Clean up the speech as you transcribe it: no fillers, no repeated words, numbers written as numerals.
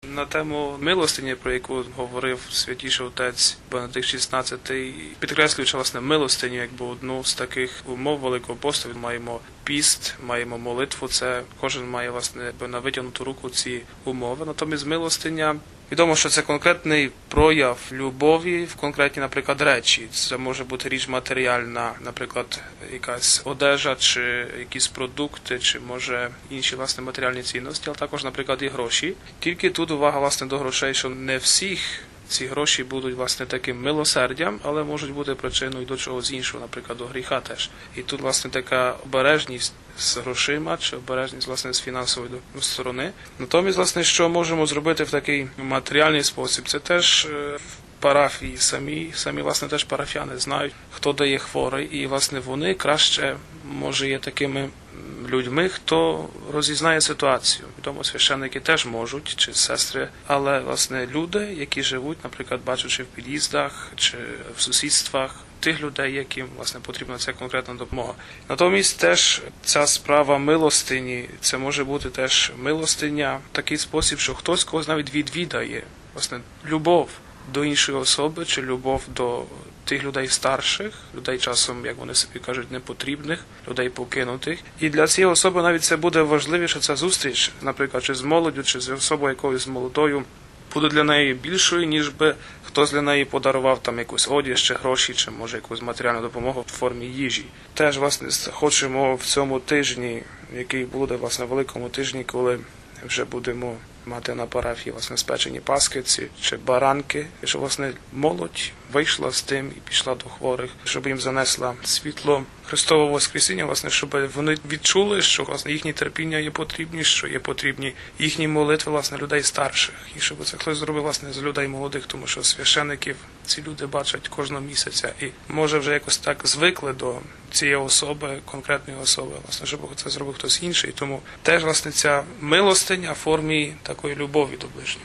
На тему милостині, про яку говорив святіший отець Бенедикт XVI, підкреслюючи, власне, милостиню, якби одну з таких умов Великого посту, маємо піст, маємо молитву, це кожен має, власне, на витягнуту руку ці умови. Натомість милостиня, відомо, що це конкретний прояв любові в конкретні, наприклад, речі. Це може бути річ матеріальна, наприклад, якась одежа, чи якісь продукти, чи, може, інші, власне, матеріальні цінності, але також, наприклад, і гроші. Тільки тут увага, власне, до грошей, що не всіх ці гроші будуть, власне, таким милосердям, але можуть бути причиною до чогось іншого, наприклад, до гріха теж. І тут, власне, така обережність з грошима, чи обережність, власне, з фінансової сторони. Натомість, власне, що можемо зробити в такий матеріальний спосіб, це теж в парафії самі, власне, теж парафіяни знають, хто дає хворий, і, власне, вони краще, може, є такими людьми, хто розізнає ситуацію. Відомо, священники теж можуть, чи сестри, але, власне, люди, які живуть, наприклад, бачучи в під'їздах, чи в сусідствах, тих людей, яким, власне, потрібна ця конкретна допомога. Натомість теж ця справа милостині, це може бути теж милостиня в такий спосіб, що хтось когось навіть відвідає, власне, любов до іншої особи, чи любов до тих людей старших, людей часом, як вони собі кажуть, непотрібних, людей покинутих. І для цієї особи навіть це буде важливіше, ця зустріч, наприклад, чи з молоддю, чи з особою якоюсь молодою, буде для неї більшою, ніж би хтось для неї подарував там якусь одяг, чи гроші, чи, може, якусь матеріальну допомогу в формі їжі. Теж, власне, хочемо в цьому тижні, який буде, власне, великому тижні, коли вже будемо мати на парафії, власне, спечені паскиці чи баранки, щоб, власне, молодь вийшла з тим і пішла до хворих, щоб їм занесла світло Христового Воскресіння, власне, щоб вони відчули, що, власне, їхні терпіння є потрібні, що є потрібні їхні молитви, власне, людей старших. І щоб це хтось зробив, власне, з людей молодих, тому що священиків ці люди бачать кожного місяця і, може, вже якось так звикли до цієї особи, конкретної особи, власне, щоб це зробив хтось інший. Тому теж, власне, ця милостиня в формі такої любові до ближнього.